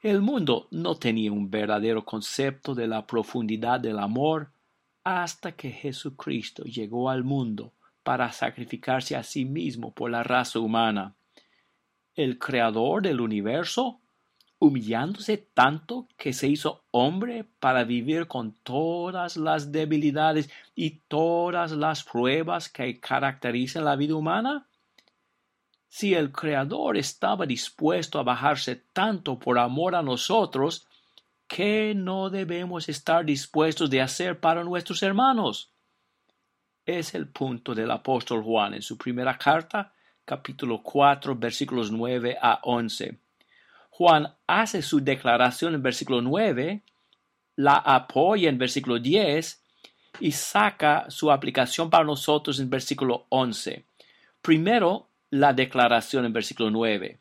El mundo no tenía un verdadero concepto de la profundidad del amor hasta que Jesucristo llegó al mundo para sacrificarse a sí mismo por la raza humana. El creador del universo, humillándose tanto que se hizo hombre para vivir con todas las debilidades y todas las pruebas que caracterizan la vida humana. Si el Creador estaba dispuesto a bajarse tanto por amor a nosotros, ¿qué no debemos estar dispuestos de hacer para nuestros hermanos? Es el punto del apóstol Juan en su primera carta, capítulo 4, versículos 9 a 11. Juan hace su declaración en versículo 9, la apoya en versículo 10 y saca su aplicación para nosotros en versículo 11. Primero, la declaración en versículo 9.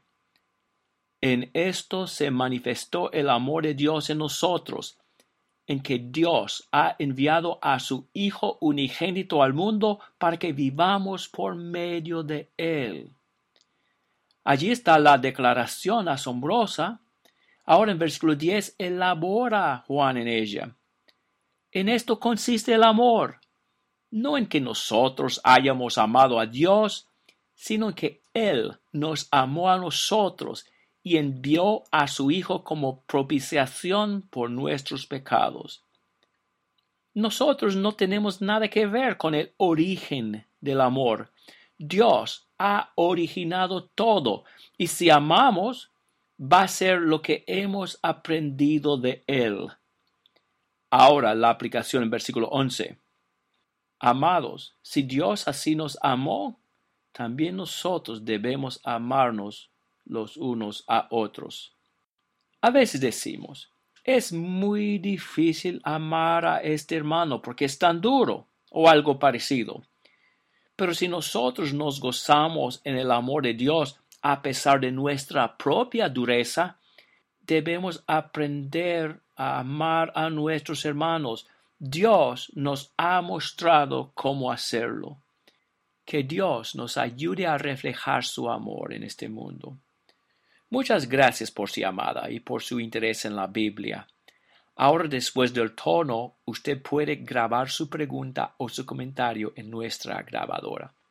En esto se manifestó el amor de Dios en nosotros, en que Dios ha enviado a su Hijo unigénito al mundo para que vivamos por medio de Él. Allí está la declaración asombrosa. Ahora en versículo 10 elabora Juan en ella. En esto consiste el amor, no en que nosotros hayamos amado a Dios, sino en que Él nos amó a nosotros y envió a su Hijo como propiciación por nuestros pecados. Nosotros no tenemos nada que ver con el origen del amor. Dios ha originado todo, y si amamos, va a ser lo que hemos aprendido de Él. Ahora la aplicación en versículo 11. Amados, si Dios así nos amó, también nosotros debemos amarnos los unos a otros. A veces decimos, es muy difícil amar a este hermano porque es tan duro, o algo parecido. Pero si nosotros nos gozamos en el amor de Dios a pesar de nuestra propia dureza, debemos aprender a amar a nuestros hermanos. Dios nos ha mostrado cómo hacerlo. Que Dios nos ayude a reflejar su amor en este mundo. Muchas gracias por su llamada y por su interés en la Biblia. Ahora, después del tono, usted puede grabar su pregunta o su comentario en nuestra grabadora.